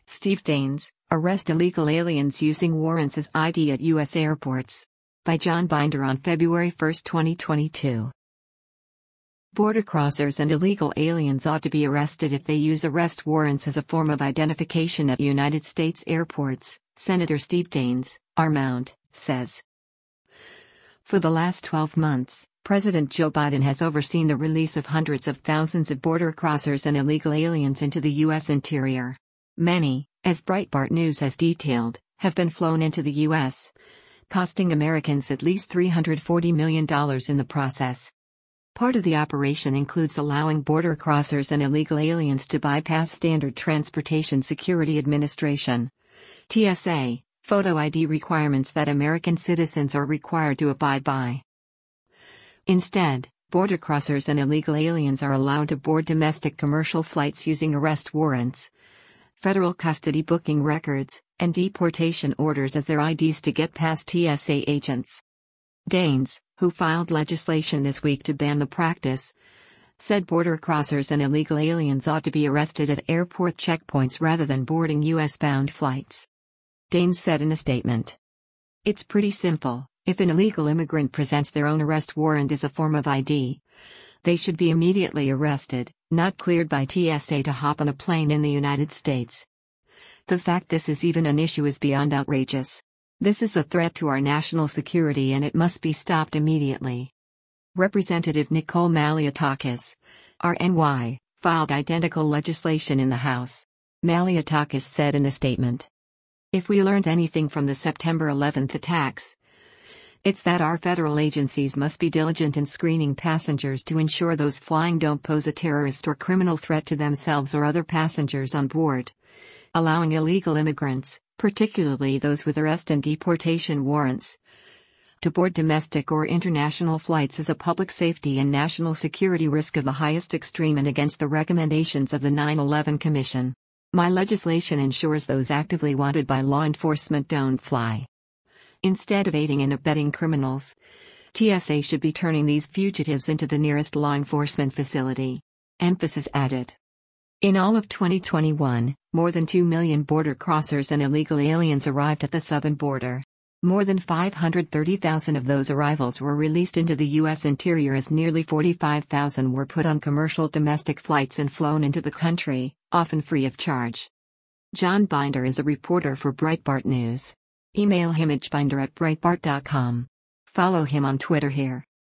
Steve Daines, Arrest Illegal Aliens Using Warrants as ID at U.S. Airports. By John Binder on February 1, 2022. Border crossers and illegal aliens ought to be arrested if they use arrest warrants as a form of identification at United States airports, Senator Steve Daines, Armount, says. For the last 12 months, President Joe Biden has overseen the release of hundreds of thousands of border crossers and illegal aliens into the U.S. interior. Many, as Breitbart News has detailed, have been flown into the U.S., costing Americans at least $340 million in the process. Part of the operation includes allowing border crossers and illegal aliens to bypass standard Transportation Security Administration (TSA) photo ID requirements that American citizens are required to abide by. Instead, border crossers and illegal aliens are allowed to board domestic commercial flights using arrest warrants, federal custody booking records, and deportation orders as their IDs to get past TSA agents. Daines, who filed legislation this week to ban the practice, said border crossers and illegal aliens ought to be arrested at airport checkpoints rather than boarding U.S.-bound flights. Daines said in a statement, "It's pretty simple. If an illegal immigrant presents their own arrest warrant as a form of ID, they should be immediately arrested, not cleared by TSA to hop on a plane in the United States. The fact this is even an issue is beyond outrageous. This is a threat to our national security and it must be stopped immediately." Representative Nicole Malliotakis, RNY, filed identical legislation in the House. Malliotakis said in a statement, "If we learned anything from the September 11th attacks, it's that our federal agencies must be diligent in screening passengers to ensure those flying don't pose a terrorist or criminal threat to themselves or other passengers on board. Allowing illegal immigrants, particularly those with arrest and deportation warrants, to board domestic or international flights is a public safety and national security risk of the highest extreme and against the recommendations of the 9/11 Commission. My legislation ensures those actively wanted by law enforcement don't fly. Instead of aiding and abetting criminals, TSA should be turning these fugitives into the nearest law enforcement facility." Emphasis added. In all of 2021, more than 2 million border crossers and illegal aliens arrived at the southern border. More than 530,000 of those arrivals were released into the U.S. interior as nearly 45,000 were put on commercial domestic flights and flown into the country, often free of charge. John Binder is a reporter for Breitbart News. Email him at binder@breitbart.com. Follow him on Twitter here.